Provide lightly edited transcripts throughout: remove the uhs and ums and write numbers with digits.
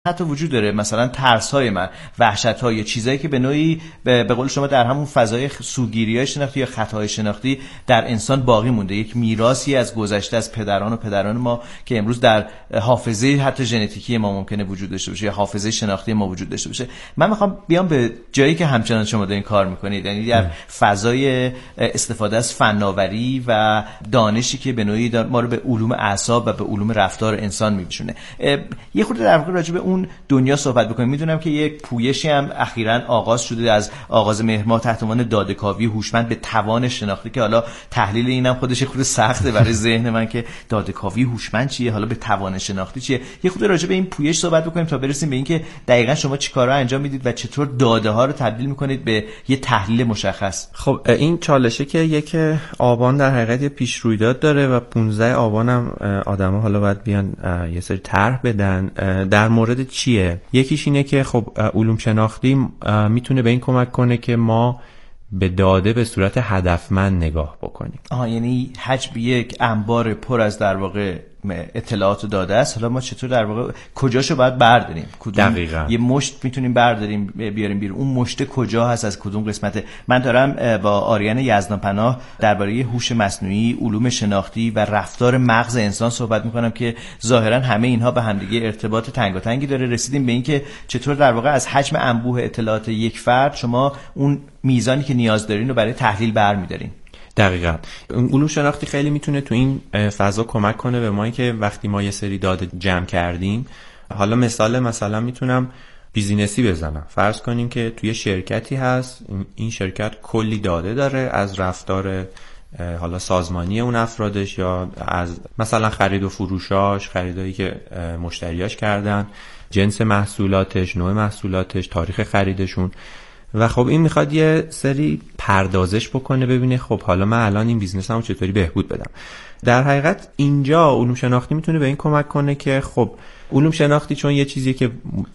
حتی وجود داره، مثلا ترس‌های من، وحشت‌های، چیزایی که به نوعی به قول شما در همون فضای سوگیری‌های شناختی یا خطاهای شناختی در انسان باقی مونده، یک میراثی از گذشته از پدران ما که امروز در حافظه حتی ژنتیکی ما ممکنه وجود داشته باشه یا حافظه شناختی ما وجود داشته باشه. من میخوام بیام به جایی که همچنان شما دارین کار میکنید، یعنی در فضای استفاده از فناوری و دانشی که به نوعی ما رو به علوم اعصاب و به علوم رفتار انسان می‌کشونه. یه خورده در واقع راجع به اون دنیا صحبت بکنیم. میدونم که یک پویشی هم اخیراً آغاز شده از آغاز مهر ماه تحت عنوان داده‌کاوی هوشمند به توان شناختی، که حالا تحلیل اینم خودش خود سخته برای ذهن من که داده‌کاوی هوشمند چیه، حالا به توان شناختی چیه. یه خورده راجع به این پویش صحبت بکنیم تا برسیم به اینکه دقیقاً شما چی کارا انجام میدید و چطور داده ها رو تبدیل میکنید به یه تحلیل مشخص. خب این چالشه که یک آبان در حقیقت پیش رویداد داره و 15 آبان هم آدما حالا باید بیان یه سری طرح بدن در مورد چیه. یکیش اینه که خب علوم شناختی میتونه به این کمک کنه که ما به داده به صورت هدفمند نگاه بکنیم. یعنی حجم یک انبار پر از در واقع اطلاعات و داده است، حالا ما چطور در واقع کجاشو باید برداریم، کدوم دقیقاً. یه مشت میتونیم برداریم بیاریم بیرون، اون مشت کجا هست، از کدوم قسمته. من دارم با آریان یزدانپناه درباره هوش مصنوعی، علوم شناختی و رفتار مغز انسان صحبت میکنم که ظاهرا همه اینها به همدیگه ارتباط تنگاتنگی داره. رسیدیم به این که چطور در واقع از حجم انبوه اطلاعات یک فرد شما اون میزانی که نیاز دارین رو برای تحلیل برمی‌دارین. دقیقاً. علوم شناختی خیلی میتونه تو این فضا کمک کنه به ما که وقتی ما یه سری داده جمع کردیم، حالا مثلا میتونم بیزینسی بزنم. فرض کنیم که توی شرکتی هست، این شرکت کلی داده داره از رفتار حالا سازمانی اون افرادش یا از مثلا خرید و فروشاش، خریدایی که مشتریاش کردن، جنس محصولاتش، نوع محصولاتش، تاریخ خریدشون. و خب این میخواد یه سری پردازش بکنه ببینه خب حالا من الان این بیزنسمو چطوری بهبود بدم. در حقیقت اینجا علوم شناختی میتونه به این کمک کنه که خب علوم شناختی چون یه چیزی که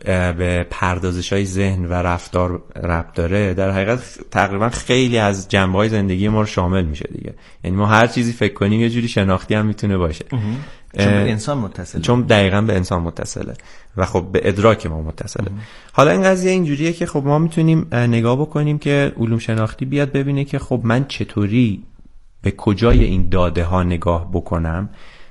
به پردازش‌های ذهن و رفتار ربط داره، در حقیقت تقریبا خیلی از جنبه‌های زندگی ما رو شامل میشه دیگه. یعنی ما هر چیزی فکر کنیم یه جوری شناختی هم میتونه باشه. چون به انسان متصله. چون دقیقاً به انسان متصله و خب به ادراک ما متصله. حالا این قضیه اینجوریه که خب ما میتونیم نگاه بکنیم که علوم شناختی بیاد ببینه که خب من چطوری به کجای این داده ها نگاه بکنم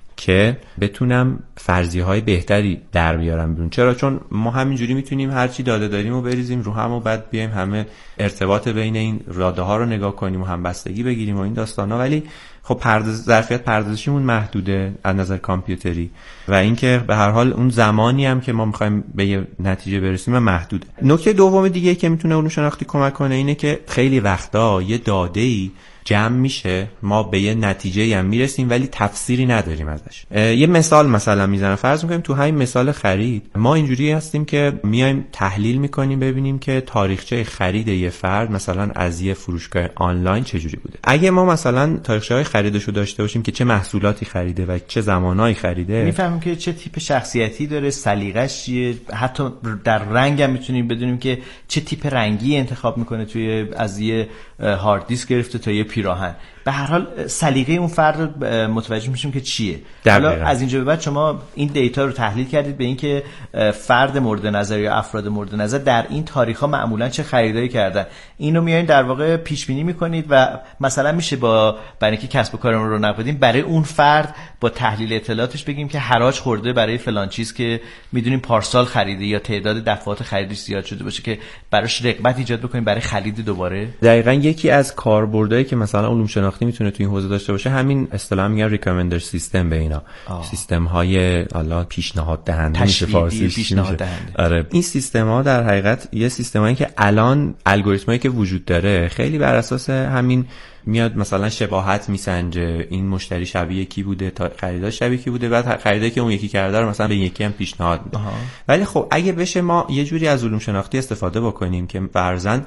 که بتونم فرضیه‌های بهتری در بیارم بیرون. چرا؟ چون ما همینجوری میتونیم هر چی داده داریم و بریزیم رو هم و بعد بیایم همه ارتباط بین این داده ها رو نگاه کنیم و همبستگی بگیریم و این داستانا، ولی خب ظرفیت پردازشیمون محدوده از نظر کامپیوتری و اینکه به هر حال اون زمانی هم که ما می‌خوایم به یه نتیجه برسیم محدوده. نکته دوم دیگه که میتونه علوم شناختی کمک کنه اینه که خیلی وقتا یه داده‌ای جمع میشه، ما به یه نتیجه‌ای هم میرسیم ولی تفسیری نداریم ازش. یه مثلا میزنم، فرض میکنیم تو همین مثال خرید ما اینجوری هستیم که میایم تحلیل میکنیم ببینیم که تاریخچه خرید یه فرد مثلا از یه فروشگاه آنلاین چجوری بوده. اگه ما مثلا تاریخچه‌های خریدشو داشته باشیم که چه محصولاتی خریده و چه زمانایی خریده، میفهمیم که چه تیپ شخصیتی داره، سلیقه‌اش چیه، حتی در رنگ هم میتونیم بدونیم که چه تیپ رنگی انتخاب میکنه توی از یه هارد دیسک گرفته تا یه پیراهن. به هر حال سلیقه اون فرد متوجه میشیم که چیه. حالا از اینجا به بعد شما این دیتا رو تحلیل کردید به اینکه فرد مورد نظر یا افراد مورد نظر در این تاریخ‌ها معمولاً چه خریدایی کردن، اینو میایین در واقع پیش بینی میکنید و مثلا میشه برای اینکه کسب و کارمون رو نقدیم برای اون فرد با تحلیل اطلاعاتش بگیم که حراج خورده برای فلان چیز که میدونیم پارسال خریده یا تعداد دفعات خریدش زیاد شده باشه که براش رغبت ایجاد بکنیم برای خرید دوباره. دقیقاً یکی از کاربردایی که مثلا علوم شناختی میتونه تو این حوزه داشته باشه همین اصطلاحا میگن ریکامندر سیستم به اینا. سیستم های حالا پیشنهاد دهنده میشه فارسیش پیشنهاد دهنده. آره این سیستم ها در حقیقت یه سیستمایی که الان الگوریتمایی که وجود داره خیلی بر اساس همین میاد مثلا شباهت میسنجه، این مشتری شبیه کی بوده تا خریدار شبیه کی بوده، بعد خریداری که اون یکی کرده رو مثلا به یکی هم پیشنهاد میده. ولی خب اگه بشه ما یه جوری از علوم شناختی استفاده بکنیم که فرضاً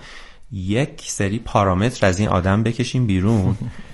یک سری پارامتر از این آدم بکشیم بیرون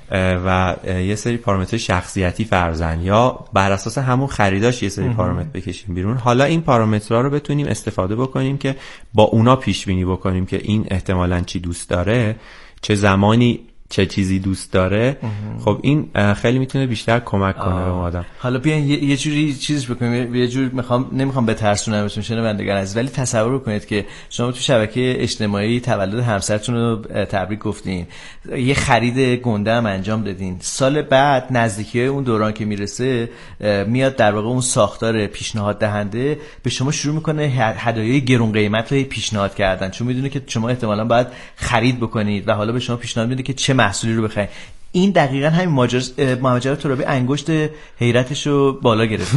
و یه سری پارامتر شخصیتی فرضاً یا بر اساس همون خریداش یه سری پارامتر بکشیم بیرون، حالا این پارامترها رو بتونیم استفاده بکنیم که با اونا پیش بینی بکنیم که این احتمالاً چی دوست داره، چه زمانی چه چیزی دوست داره، خب این خیلی میتونه بیشتر کمک کنه به آدم. حالا بیاین یه جوری چیزش بکنیم، یه جوری نمیخوام بترسونمتون شنوندگان عزیز، ولی تصور بکنید که شما تو شبکه اجتماعی تولد همسرتون رو تبریک گفتین، یه خرید گنده هم انجام دادین، سال بعد نزدیکی اون دوران که میرسه میاد در واقع اون ساختار پیشنهاد دهنده به شما شروع میکنه هدایای گرون قیمت رو پیشنهاد کردن، چون میدونه که شما احتمالاً باید خرید بکنید و حالا به شما پیشنهاد میده که چه محصولی رو بخرید. این دقیقاً همین ماجرا ترابی انگشت حیرتش رو بالا گرفته.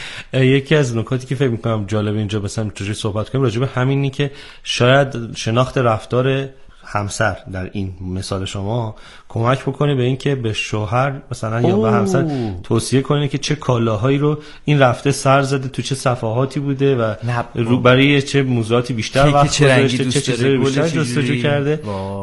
یکی از نکاتی که فکر می‌کنم جالب اینجا مثلا اینطوری صحبت کنیم راجع به همینی که شاید شناخت رفتار همسر در این مثال شما کمک بکنه به این که به شوهر مثلا یا به همسر توصیه کنه که چه کالاهایی رو این رفته سر زده، تو چه صفحاتی بوده و رو برای چه موضوعاتی بیشتر وقت گذاشته، چه چیزایی بیشتر جستجو کرده.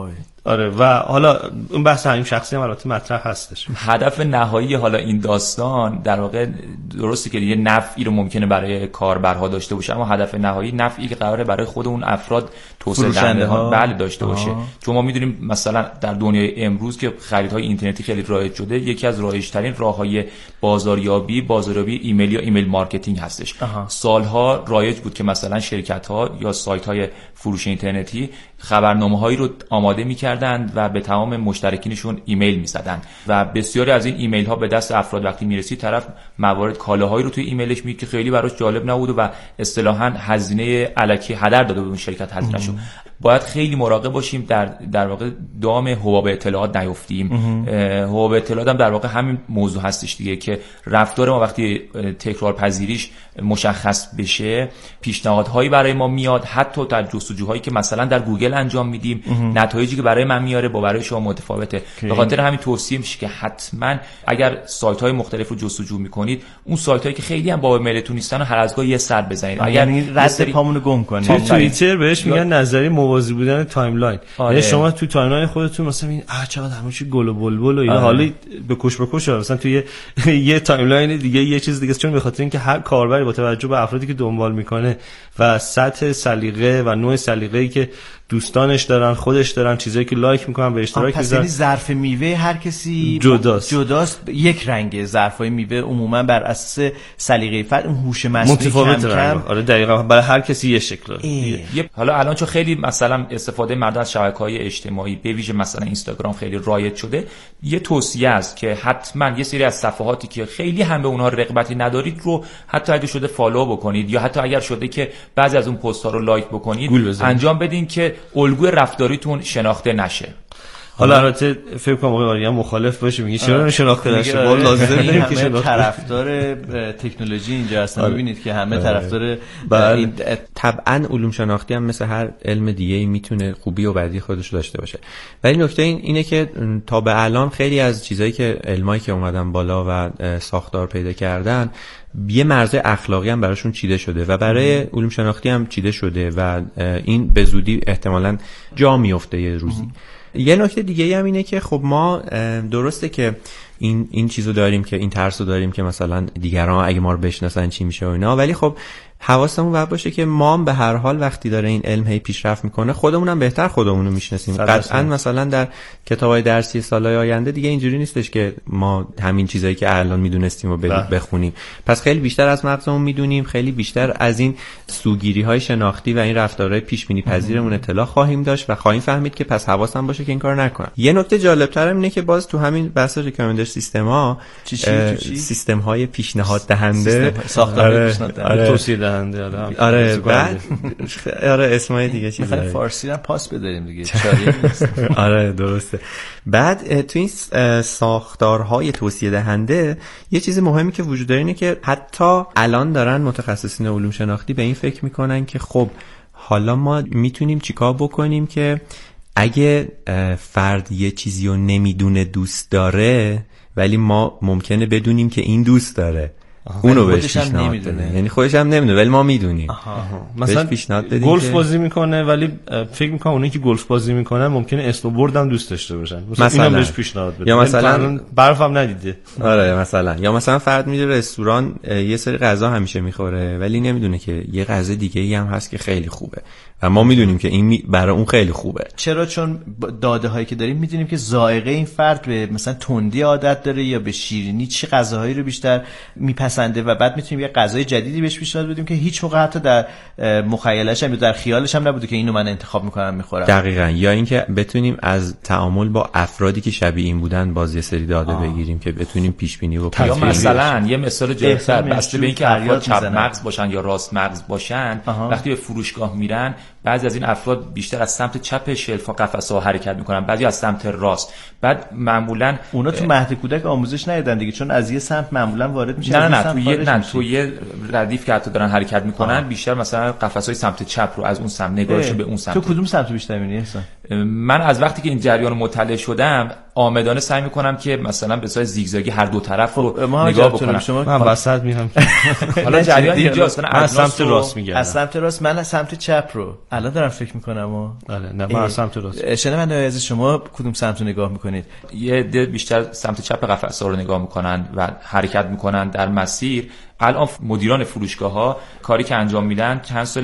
آره و حالا اون بحث همین شخصی هم البته مطرح هستش. هدف نهایی حالا این داستان در واقع درسته که یه نفعی رو ممکنه برای کاربرها داشته باشه، اما هدف نهایی نفعی که قراره برای خود اون افراد توسعه دهنده ها بله داشته باشه. چون ما میدونیم مثلا در دنیای امروز که خریدهای اینترنتی خیلی رایج شده، یکی از رایج‌ترین راههای بازاریابی ایمیل یا ایمیل مارکتینگ هستش. سالها رایج بود که مثلا شرکت‌ها یا سایت‌های فروش اینترنتی خبرنامه‌هایی رو آماده می‌کردند و به تمام مشترکینشون ایمیل می‌زدن و بسیاری از این ایمیل‌ها به دست افراد وقتی می‌رسید، طرف موارد کالاهایی رو توی ایمیلش میگه که خیلی براش جالب نبود و اصطلاحاً هزینه الکی هدر داده به اون شرکت هزینه‌شو. باید خیلی مراقب باشیم در واقع دام حباب اطلاعات نیفتیم. حباب اطلاعات هم در واقع همین موضوع هستش دیگه که رفتار ما وقتی تکرار پذیریش مشخص بشه، پیشنهادهایی برای ما میاد، حتی در جستجوهایی که مثلا در گوگل انجام میدیم نتایجی که برای من میاره با برای شما متفاوته. به خاطر همین توصیه میشه که حتما اگر سایت‌های مختلف رو جستجو میکنید، اون سایت‌هایی که خیلی هم باب میلتون نیستن هر از گاهی یه سر بزنید. اگر رد پامونو گم کنید. تو توییتر بهش میگن نظری موازی بودن تایملاین. یعنی شما تو تایملاین خودتون مثلا این چقدر همه چی گل و بلبل و اینا، حالا به کش مثلا تو یه تایملاین دیگه یه چیز دیگه، چون به خاطر اینکه هر کاربری با توجه به افرادی که دنبال میکنه و سطح سلیقه و نوع سلیقه‌ای که دوستانش دارن، خودش دارن، چیزایی که لایک میکنن به اشتراک میذارن. پس یعنی ظرف میوه هر کسی جداست. یک رنگه. ظرفای میوه عموما بر اساس سلیقه فرد، اون هوش مصنوعی کم. آره دقیقاً برای هر کسی یه شکل. حالا الان چون خیلی مثلا استفاده مردم از شبکه‌های اجتماعی به ویژه مثلا اینستاگرام خیلی رایج شده، یه توصیه است که حتما یه سری از صفحاتی که خیلی هم به اونها رغبتی ندارید رو حتی اگه شده فالو بکنید، یا حتی اگر شده که بعضی از اون پست‌ها رو لایک بکنید، انجام بدین که الگوی رفتاریتون شناخته نشه. حالا البته فکر کنم آقای آریان مخالف باشه، میگه چرا شناخته نشه؟ ما لازم داریم که همه طرفدار تکنولوژی اینجا هستن. می‌بینید که همه طرفدار طبعا علوم شناختی هم مثل هر علم دیگه‌ای میتونه خوبی و بدی خودش داشته باشه، ولی نکته اینه که تا به الان خیلی از چیزایی که علمایی که اومدن بالا و ساختار پیدا کردن، یه مرز اخلاقی هم براشون چیده شده و برای علوم شناختی هم چیده شده و این به زودی احتمالاً جا میفته یه روزی. یه نکته دیگه هم اینه که خب ما درسته که این چیزو داریم که این ترسو داریم که مثلا دیگران اگه ما رو بشناسن چی میشه و اینا، ولی خب حواسمون باید باشه که ما به هر حال وقتی داره این علم هی پیشرفت میکنه، خودمون هم بهتر خودمون رو میشناسیم. قطعا مثلا در کتابای درسی سالهای آینده دیگه اینجوری نیستش که ما همین چیزایی که الان میدونستیم رو بخونیم، پس خیلی بیشتر از مغزمون میدونیم، خیلی بیشتر از این سوگیری‌های شناختی و این رفتارهای پیش بینی پذیرمون اطلاع خواهیم داشت و خواهیم فهمید که پس حواسم باشه که این کارو نکنم. یه نکته جالب‌تر اینه که باز تو همین بحث ریکامندر سیستم‌ها، سیستم‌های پیشنهاد دهنده، ساختار پیشنهاد دهنده، توصیه دهنده، آره بعد آره اسمای دیگه چیزا فارسی هم پاس بداریم دیگه. آره درسته. بعد تو این ساختارهای توصیه دهنده یه چیز مهمی که وجود داره اینه که حتی الان دارن متخصصین علوم شناختی به این فکر میکنن که خب حالا ما میتونیم چیکار بکنیم که اگه فرد یه چیزی رو نمیدونه دوست داره، ولی ما ممکنه بدونیم که این دوست داره، اونو بهش پیشنهاد بده. یعنی خودش هم نمیدونه ولی ما میدونیم. مثلا گلف بازی میکنه ولی فکر میکنه اونایی که گلف بازی میکنن ممکنه اسنوبورد هم دوست داشته باشن، مثلا اینو بهش پیشنهاد بده. یا مثلا برف هم ندیده. آره مثلا یا مثلا فرد میره رستوران یه سری غذا همیشه میخوره ولی نمیدونه که یه غذا دیگه ای هم هست که خیلی خوبه و ما میدونیم که این برای اون خیلی خوبه. چرا؟ چون داده هایی که داریم میدونیم که ذائقه این فرد به مثلا تندی عادت داره یا به شیرینی، چه غذاهایی رو بیشتر میپسنده و بعد میتونیم یه غذای جدیدی بهش پیشنهاد بدیم که هیچ موقع حتی در مخیلش هم یا در خیالش هم نبوده که اینو من انتخاب میکنم میخورم. دقیقاً. یا اینکه بتونیم از تعامل با افرادی که شبیه این بودن باز یه سری داده بگیریم که بتونیم پیش بینی بکنیم. یا مثلا یه مثال جالب‌تر، بسته به اینکه افراد چپ مغز باشن یا راست مغز باشن، وقتی به فروشگاه میرن بعضی از این افراد بیشتر از سمت چپ شلف‌ها قفس‌ها حرکت میکنن، بعضی از سمت راست. بعد معمولا اونا تو مهد کودک آموزش ندیدن دیگه، چون از یه سمت معمولا وارد میشن. نه تو یه ردیف که حتی دارن حرکت میکنن بیشتر مثلا قفس‌های سمت چپ رو از اون سمت نگاهشون به اون سمت. تو کدوم سمت بیشتر می‌بینی احسان؟ من از وقتی که این جریان مطلع شدم آمدانه سعی میکنم که مثلا به صورت زیگزاگی هر دو طرف رو نگاه بکنم. من وسط میرم. حالا جریان اینجاست. من از سمت راست میگردم. از سمت راست، من از سمت چپ رو الان دارم فکر میکنم. نه من از سمت راست. شنونده‌های عزیز شما کدوم سمت رو نگاه میکنید؟ یه عده بیشتر سمت چپ قفس‌ها رو نگاه میکنن و حرکت میکنن در مسیر. الان مدیران فروشگاه‌ها کاری که انجام میدن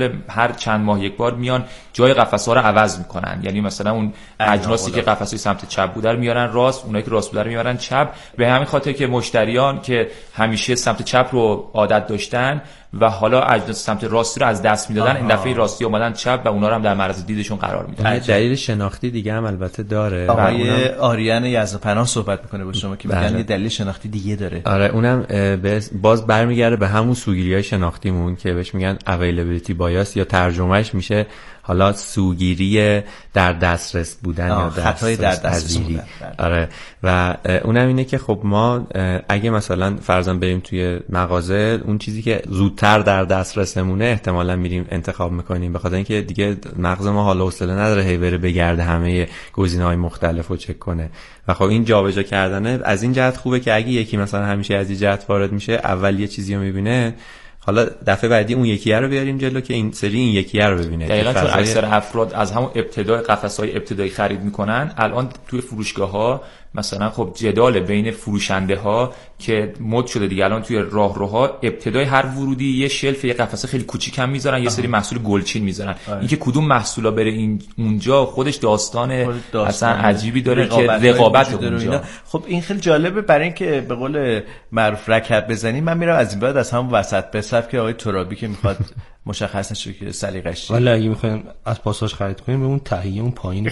هر چند ماه یک بار میان جای قفس‌ها رو عوض میکنن. یعنی مثلا اون اجناسی که قفس‌های سمت چپ بوده رو میارن راست، اونایی که راست بوده رو میارن چپ، به همین خاطر که مشتریان که همیشه سمت چپ رو عادت داشتن و حالا اجناس سمت راستی رو از دست میدادن، این دفعه راستی اومدن چپ و اونا رو هم در معرض دیدشون قرار میدن. یه دلیل شناختی دیگه هم البته داره. آقای آریان یزدپناه صحبت میکنه با شما که میگن یه دلیل شناختی دیگه داره. آره اونم باز برمیگرده به همون سوگیری‌های شناختیمون که بهش میگن availability bias یا ترجمهش میشه حالا سوگیری در دسترس بودن یا خطای در دسترس بودن. آره. و اونم اینه که خب ما اگه مثلا فرضاً بریم توی مغازه، اون چیزی که زودتر در دسترسمونه احتمالاً میریم انتخاب میکنیم، به خاطر اینکه دیگه مغز ما حالا حوصله نداره هی بره بگرده همه گزینه‌های مختلف رو چک کنه. و خب این جابجا کردنه از این جهت خوبه که اگه یکی مثلا همیشه از این جهت وارد میشه، اول یه چیزی رو میبینه، حالا دفعه بعدی اون یکیه رو بیاریم جلو که این سری این یکیه رو ببینه. دقیقاً چون اکثر افراد از همون ابتدای قفس‌های ابتدایی خرید میکنن. الان توی فروشگاه‌ها مثلا خب جدال بین فروشنده ها که مد شده دیگه، الان توی راهروها ابتدای هر ورودی یه شلف یه قفسه خیلی کوچیک هم میذارن، یه سری محصول گلچین میذارن. اینکه کدوم محصولا بره اونجا خودش داستان اصلا عجیبی داره که رقابت اونجا. خب این خیلی جالبه، برای اینکه به قول معروف رکب بزنیم، من میرم از این بعد از هم وسط به صف که آقای ترابی که میخواد مشخص نشه که سلیقه‌اش چیه. ولی اگه میخوایم از پاساژ خرید کنیم به اون تهیه اون پایین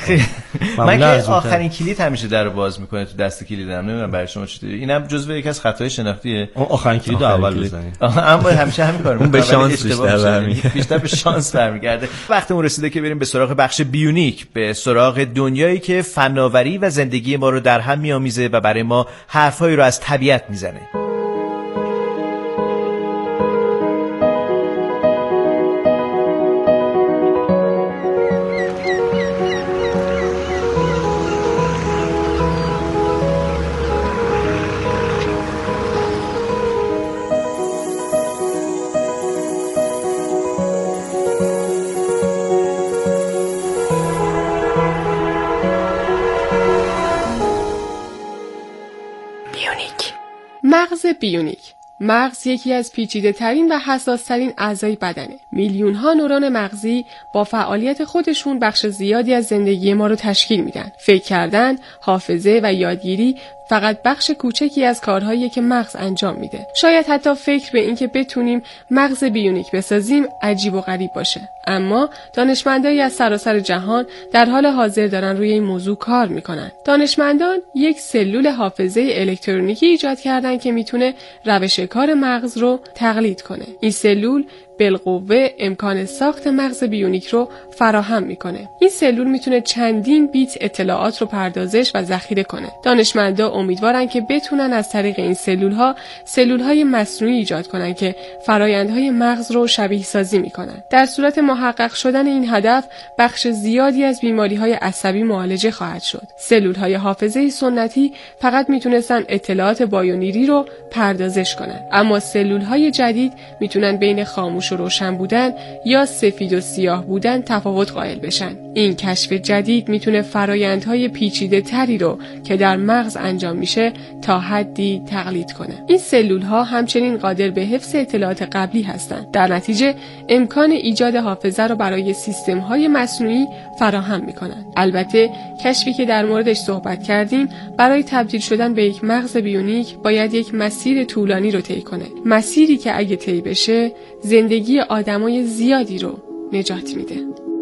من که آخرین کلید همیشه درو باز میکنه تو دست کلیدم، نمیدونم برای شما چطوره. اینم جزو یکی از خطای شناختیه. اون آخرین کلید اول بزنید. اما همیشه همین کارو میکنه. به شانس بیشتر به شانس برمیگرده. وقتمون رسیده که بریم به سراغ بخش بیونیک، به سراغ دنیایی که فناوری و زندگی ما رو در هم میآمیزه و برای ما حرفایی رو از طبیعت میزنه. مغز بیونیک. مغز یکی از پیچیده ترین و حساس ترین اعضای بدنه. میلیون ها نورون مغزی با فعالیت خودشون بخش زیادی از زندگی ما رو تشکیل میدن. فکر کردن، حافظه و یادگیری فقط بخش کوچکی از کارهایی که مغز انجام میده. شاید حتی فکر به این که بتونیم مغز بیونیک بسازیم عجیب و غریب باشه. اما دانشمندایی از سراسر جهان در حال حاضر دارن روی این موضوع کار میکنن. دانشمندان یک سلول حافظه الکترونیکی ایجاد کردن که میتونه روش کار مغز رو تقلید کنه. این سلول بالقوه امکان ساخت مغز بیونیک رو فراهم میکنه. این سلول میتونه چندین بیت اطلاعات رو پردازش و ذخیره کنه. دانشمندا امیدوارن که بتونن از طریق این سلول‌های مصنوعی ایجاد کنن که فرآیندهای مغز رو شبیه سازی میکنن. در صورت محقق شدن این هدف، بخش زیادی از بیماری‌های عصبی معالجه خواهد شد. سلول‌های حافظه سنتی فقط میتونستن اطلاعات بایونری رو پردازش کنن، اما سلول‌های جدید میتونن بین خاموش خاموش و روشن بودن یا سفید و سیاه بودن تفاوت قائل بشن. این کشف جدید میتونه فرایندهای پیچیده تری رو که در مغز انجام میشه تا حدی تقلید کنه. این سلول‌ها همچنین قادر به حفظ اطلاعات قبلی هستند. در نتیجه امکان ایجاد حافظه رو برای سیستم‌های مصنوعی فراهم میکنن. البته کشفی که در موردش صحبت کردیم برای تبدیل شدن به یک مغز بیونیک باید یک مسیر طولانی رو طی کنه. مسیری که اگه طی بشه زندگی آدمای زیادی رو نجات میده.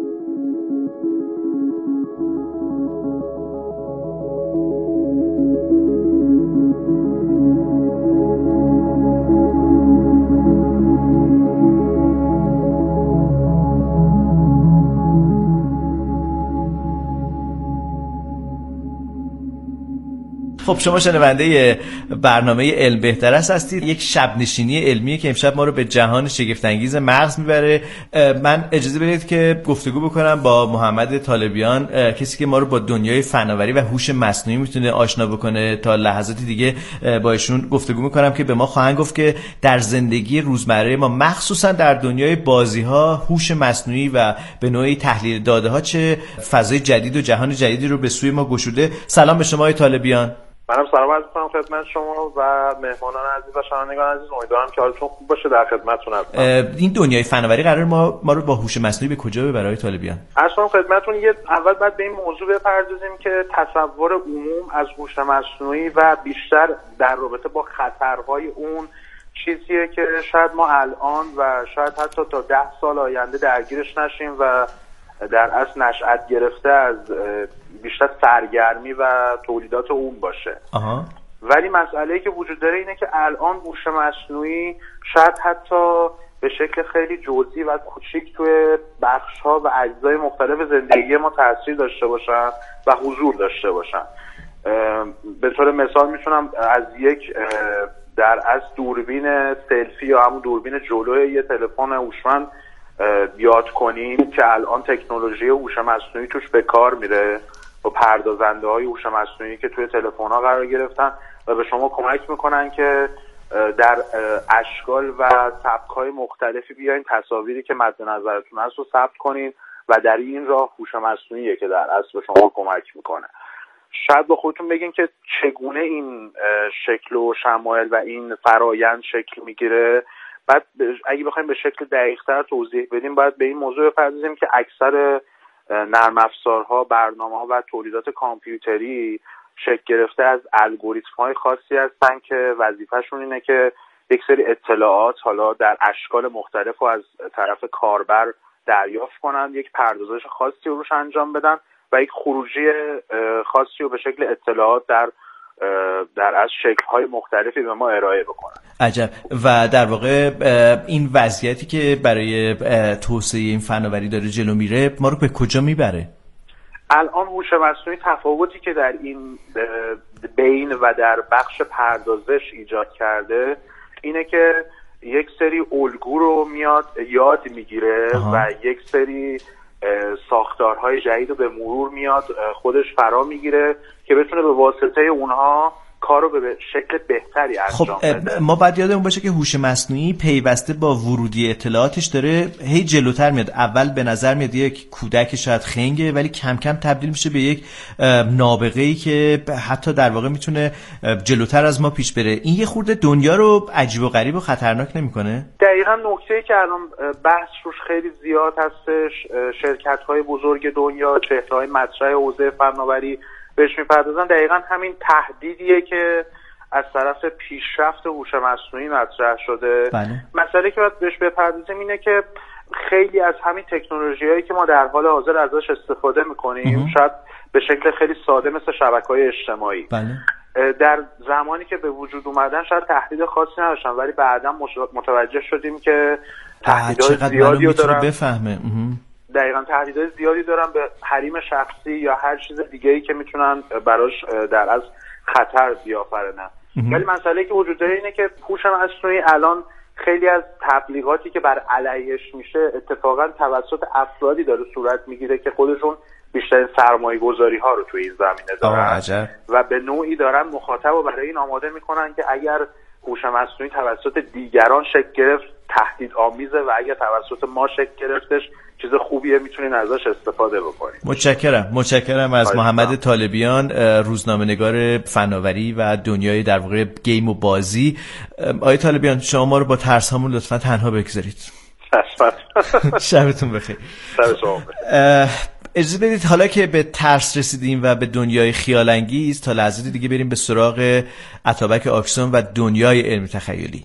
خب شما شنونده برنامه علم بهتر است هستید. یک شب نشینی علمیه که امشب ما رو به جهان شگفت انگیز مغز میبره. من اجازه بدید که گفتگو بکنم با محمد طالبیان، کسی که ما رو با دنیای فناوری و هوش مصنوعی میتونه آشنا بکنه. تا لحظاتی دیگه با ایشون گفتگو میکنم که به ما خواهند گفت که در زندگی روزمره ما، مخصوصا در دنیای بازی‌ها، هوش مصنوعی و به نوعی تحلیل داده‌ها چه فضای جدید و جهان جدیدی رو به سوی ما گشوده. سلام به شما آقای طالبیان. منم سلام عرض می‌کنم خدمت شما و مهمانان عزیز و شنوندگان عزیز. امیدوارم که حالتون خوب باشه. در خدمتتون هستم. این دنیای فناوری قرار ما رو با هوش مصنوعی به کجا ببره آقای طالبیان؟ اصلا خدمتتون اول باید به این موضوع بپردازیم که تصور عموم از هوش مصنوعی و بیشتر در رابطه با خطرهای اون چیزیه که شاید ما الان و شاید حتی تا 10 سال آینده درگیرش نشیم و در اصل نشأت گرفته از بیشتر سرگرمی و تولیدات اون باشه. ولی مسئله‌ای که وجود داره اینه که الان هوش مصنوعی شاید حتی به شکل خیلی جزئی و کوچیک توی بخش‌ها و اجزای مختلف زندگی ما تاثیر داشته باشن و حضور داشته باشن. به طور مثال میتونم از یک در از دوربین سلفی یا همون دوربین جلوی یه تلفن هوشمند یاد کنیم که الان تکنولوژی هوش مصنوعی توش به کار میره با پردازنده‌های هوش مصنوعی که توی تلفن‌ها قرار گرفتن و به شما کمک میکنن که در اشکال و سبک‌های مختلفی بیاین تصاویری که مد نظرتون هست رو ثبت کنین و در این راه هوش مصنوعیه که در اصل به شما کمک میکنه. شاید با خودتون بگین که چگونه این شکل و شمایل و این فرایند شکل میگیره. بعد اگه بخوایم به شکل دقیق‌تر توضیح بدیم باید به این موضوع بپردازیم که اکثر نرم افزارها، برنامه‌ها و تولیدات کامپیوتری شکل گرفته از الگوریتم‌های خاصی هستن که وظیفه‌شون اینه که یک سری اطلاعات حالا در اشکال مختلف رو از طرف کاربر دریافت کنن، یک پردازش خاصی رو روش انجام بدن و یک خروجی خاصی رو به شکل اطلاعات در از شکل‌های مختلفی به ما ارائه بکنن. عجب. و در واقع این وضعیتی که برای توسعه این فناوری داره جلو میره ما رو به کجا میبره؟ الان هوش مصنوعی تفاوتی که در این بین و در بخش پردازش ایجاد کرده اینه که یک سری الگو رو میاد یاد میگیره و یک سری ساختارهای جدید رو به مرور میاد خودش فرا میگیره که بتونه به واسطه اونها کار رو به شکل بهتری انجام بده. ما باید یادمون باشه که هوش مصنوعی پیوسته با ورودی اطلاعاتش داره هی جلوتر میاد. اول به نظر میاد یک کودک شاید خنگه ولی کم کم تبدیل میشه به یک نابغه‌ای که حتی در واقع میتونه جلوتر از ما پیش بره. این یه خورده دنیا رو عجیب و غریب و خطرناک نمیکنه؟ دقیقاً نکته‌ای که الان بحث روش خیلی زیاد هستش، شرکت‌های بزرگ دنیا، چهره‌های مطرح حوزه فناوری بهش میپردازن، دقیقاً همین تهدیدیه که از طرف پیشرفت هوش مصنوعی مطرح شده. مسئله که باید بهش بپردازیم اینه که خیلی از همین تکنولوژی‌هایی که ما در حال حاضر ازش استفاده میکنیم شاید به شکل خیلی ساده مثل شبکه‌های اجتماعی در زمانی که به وجود اومدن شاید تهدید خاصی نداشتن ولی بعداً متوجه شدیم که تهدیدهای زیادی رو دارن. بفهمه دقیقاً تهدیدهای زیادی دارن به حریم شخصی یا هر چیز دیگه‌ای که میتونن براش در از خطر بیافرنن. ولی مسئله که وجود داره اینه که هوش مصنوعی الان خیلی از تبلیغاتی که بر علیهش میشه اتفاقاً توسط افرادی داره صورت میگیره که خودشون بیشتر سرمایه‌گذاری‌ها رو توی این زمینه دارن و به نوعی دارن مخاطب رو برای این آماده میکنن که اگر هوش مصنوعی توسط دیگران شکل گرفت تهدید آمیزه و اگر توسط ما شکل گرفتش چیز خوبیه، میتونین ازش استفاده بکنید. متشکرم از محمد طالبیان، روزنامه‌نگار فناوری و دنیای در واقع گیم و بازی. آقای طالبیان شما ما رو با ترس هامون لطفاً تنها بگذارید. شبتون بخیر. اجازه بدید حالا که به ترس رسیدیم و به دنیای خیال انگیز تا لحظه دیگه بریم به سراغ اتابک آکسون و دنیای علمی تخیلی.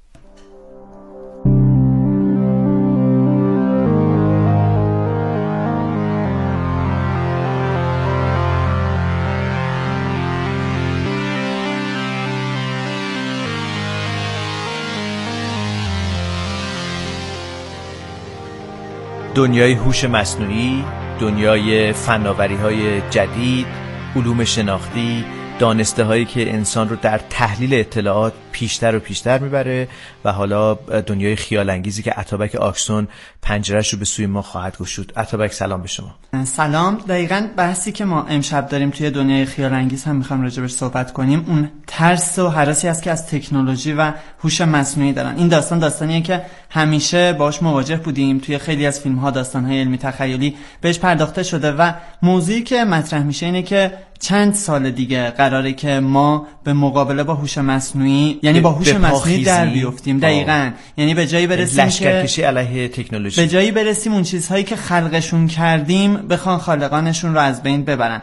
دنیای هوش مصنوعی، دنیای فناوری‌های جدید، علوم شناختی، دانسته هایی که انسان رو در تحلیل اطلاعات پیشتر و پیشتر میبره و حالا دنیای خیال انگیزی که اتابک آکسون پنجره‌اش رو به سوی ما خواهد گشود. اتابک سلام به شما. سلام. دقیقاً بحثی که ما امشب داریم توی دنیای خیال انگیز هم میخوام راجبش صحبت کنیم. اون ترس و هراسی است که از تکنولوژی و هوش مصنوعی دارن. این داستانیه که همیشه باهاش مواجه بودیم. توی خیلی از فیلم‌ها داستان‌های علمی تخیلی بهش پرداخته شده و موضوعی که مطرح میشه اینه که چند سال دیگه قراره که ما به مقابله با هوش مصنوعی، یعنی با هوش مصنوعی در بیافتیم. دقیقاً. یعنی به جایی برسیم لشکرکشی علیه تکنولوژی، به جایی برسیم اون چیزهایی که خلقشون کردیم بخوان خالقانشون رو از بین ببرن.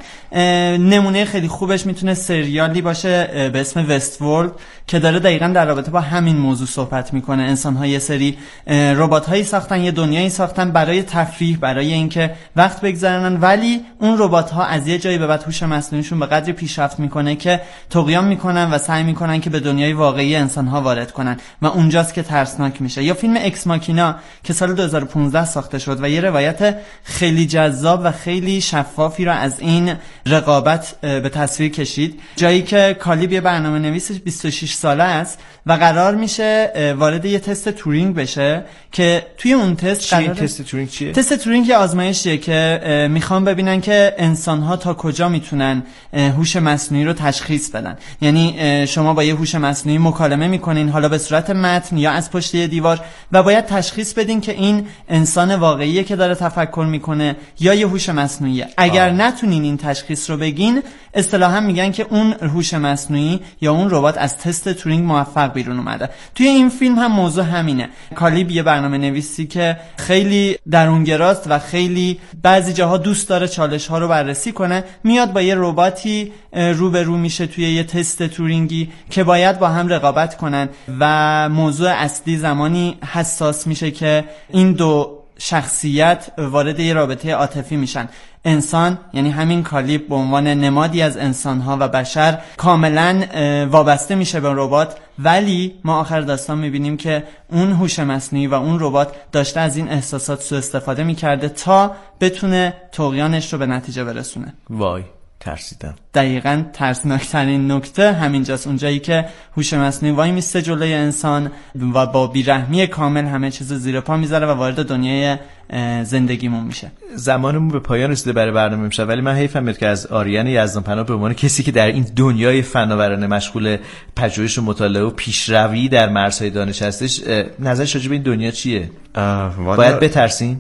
نمونه خیلی خوبش میتونه سریالی باشه به اسم وستورلد که داره دقیقاً در رابطه با همین موضوع صحبت میکنه. انسان‌ها یه سری ربات‌هایی ساختن، یه دنیایی ساختن برای تفریح، برای اینکه وقت بگذرونن، ولی اون ربات‌ها از یه جایی به بعد هوش مصنوعیشون به قدری پیشرفت میکنه که طغیان میکنن و سعی میکنن که به دنیای واقعی انسان‌ها وارد کنن و اونجاست که ترسناک میشه. یا فیلم اکس ماکینا که سال 2015 ساخته شد و یه روایت خیلی جذاب و خیلی شفافی را از این رقابت به تصویر کشید. جایی که کالیب یه برنامه‌نویس 26 ساله است و قرار میشه وارد یه تست تورینگ بشه که توی اون تست تست تورینگ چیه؟ تست تورینگ یه آزمایشیه که میخوان ببینن که انسان‌ها تا کجا میتونن هوش مصنوعی رو تشخیص بدن. یعنی شما با یه هوش مصنوعی مکالمه میکنین، حالا به صورت متن یا از پشت یه دیوار، و باید تشخیص بدین که این انسان واقعیه که داره تفکر میکنه یا یه هوش مصنوعیه. اگر نتونین این تشخیص رو بگین، اصطلاحاً میگن که اون هوش مصنوعی یا اون ربات از تست تورینگ موفق بیرون اومده. توی این فیلم هم موضوع همینه. کالیب یه برنامه‌نویسی که خیلی درونگراست و خیلی بعضی جاها دوست داره چالش‌ها رو بررسی کنه، میاد با یه رباتی روبرو میشه توی یه تست تورینگی که باید با هم رقابت کنن و موضوع اصلی زمانی حساس میشه که این دو شخصیت وارد یه رابطه عاطفی میشن. انسان، یعنی همین کالیب به عنوان نمادی از انسان‌ها و بشر، کاملاً وابسته میشه به ربات، ولی ما آخر داستان میبینیم که اون هوش مصنوعی و اون ربات داشته از این احساسات سوء استفاده میکرده تا بتونه طغیانش رو به نتیجه برسونه. وای ترسیدم. دقیقاً ترسناکترین نکته همینجاست، اونجایی که هوش مصنوعی وای میسته جلوی انسان و با بیرحمی کامل همه چیز زیر پا میذاره و وارد دنیای زندگیمون میشه. زمانمون به پایان رسیده برای برنامه امشب، ولی من حیفم میاد که از آریان یزدانپناه به عنوان کسی که در این دنیای فناورانه مشغول پژوهش و مطالعه و پیشروی در مرزهای دانش هستش، نظرش راجع به این دنیا چیه؟ باید بترسیم؟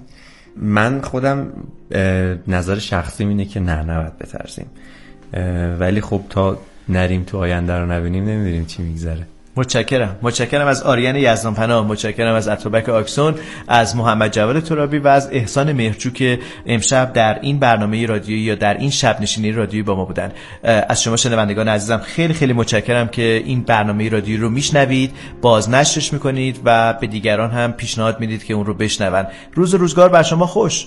من خودم نظر شخصی اینه که نه نباید بترسیم، ولی خب تا نریم تو آینده رو نبینیم نمیدونیم چی میگذره. متشکرم از آریان یزدانپناه، متشکرم از اتابک آکسون، از محمد جواد ترابی و از احسان مهرجو که امشب در این برنامه رادیویی یا در این شب نشینی رادیویی با ما بودن. از شما شنوندگان عزیزم خیلی خیلی متشکرم که این برنامه رادیویی رو میشنوید، بازنشرش میکنید و به دیگران هم پیشنهاد میدید که اون رو بشنون. روز و روزگار بر شما خوش.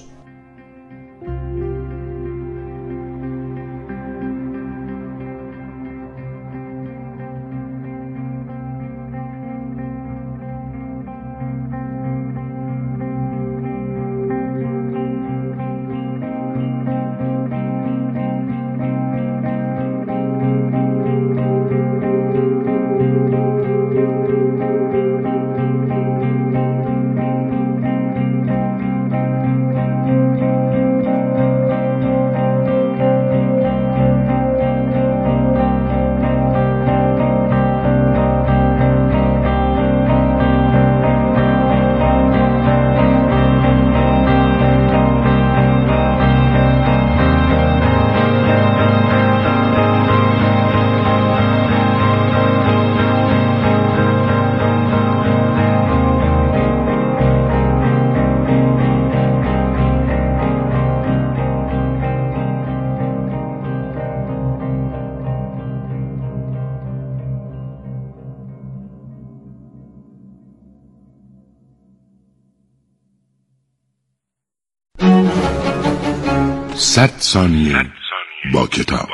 100 ثانیه با کتاب.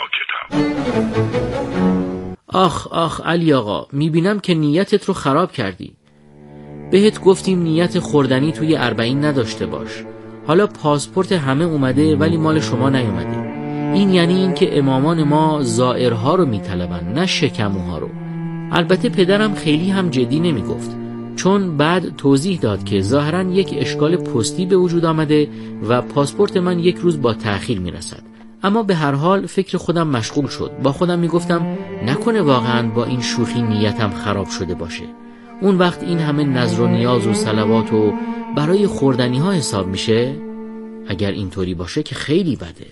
آخ علی آقا، میبینم که نیتت رو خراب کردی. بهت گفتیم نیت خوردنی توی 40 نداشته باش. حالا پاسپورت همه اومده ولی مال شما نیومده. این یعنی این که امامان ما زائرها رو میطلبن نه شکموها رو. البته پدرم خیلی هم جدی نمیگفت، چون بعد توضیح داد که ظاهراً یک اشکال پستی به وجود آمده و پاسپورت من 1 روز با تأخیر میرسد. اما به هر حال فکر خودم مشغول شد. با خودم میگفتم نکنه واقعاً با این شوخی نیتم خراب شده باشه. اون وقت این همه نذر و نیاز و صلوات و برای خوردنی ها حساب میشه؟ اگر اینطوری باشه که خیلی بده.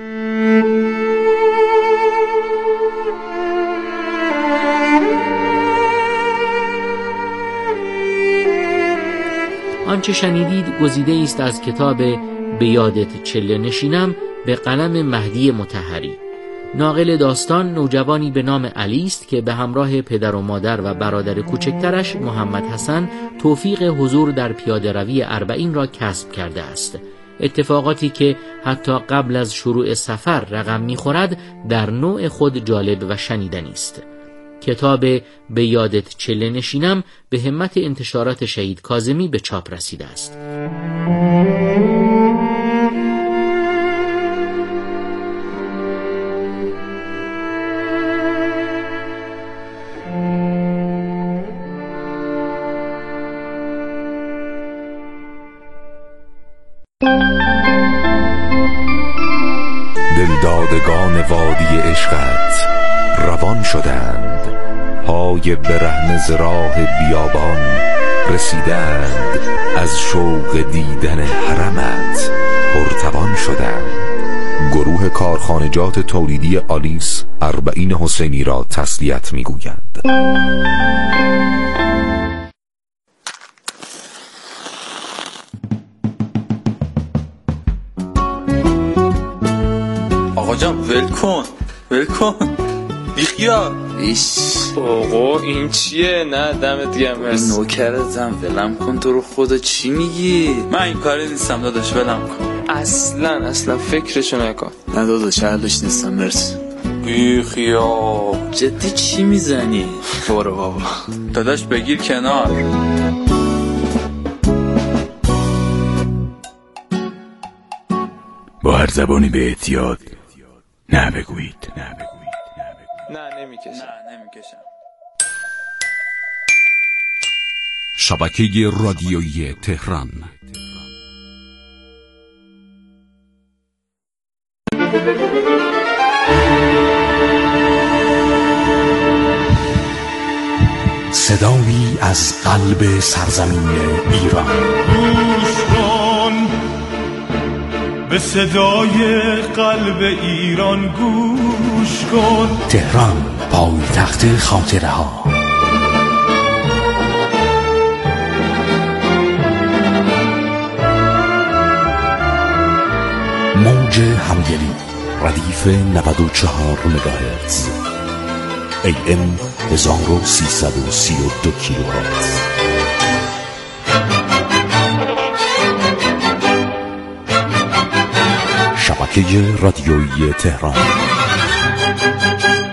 آنچه شنیدید گزیده است از کتاب به یادت چله نشینم به قلم مهدی مطهری. ناقل داستان نوجوانی به نام علی است که به همراه پدر و مادر و برادر کوچکترش محمد حسن توفیق حضور در پیاده روی 40 را کسب کرده است. اتفاقاتی که حتی قبل از شروع سفر رقم می‌خورد در نوع خود جالب و شنیدنی است. کتاب به یادت چله نشینم به همت انتشارات شهید کاظمی به چاپ رسیده است. دلدادگان وادی عشقت روان شدند، پای برهنه ز راه بیابان رسیدند، از شوق دیدن حرمت پرتوان شدند. گروه کارخانجات تولیدی آلیس 40 حسینی را تسلیت می‌گویند. آقا جان ول کن بیخیال. آقا این چیه؟ نه دمت گرم. این نوکرتم، ولم کن. تو رو خدا چی میگی؟ من این کاری نیستم داداش، ولم کن. اصلا فکرشو نکن. نه داداش حلش نیستم، مرسی. بیخیال. جدی چی میزنی؟ برو بابا داداش بگیر کنار. با هر زبانی به احتیاط نه بگویید. نه نمیکشم. شبکه رادیویی تهران. صدایی از قلب سرزمین ایران. گوش کن به صدای قلب ایران، گوش کن. تهران پایتخت خاطره ها. موج همدلی ردیف 94 مگاهرتز، AM 1332 کیلوهرتز. شبکه رادیویی تهران.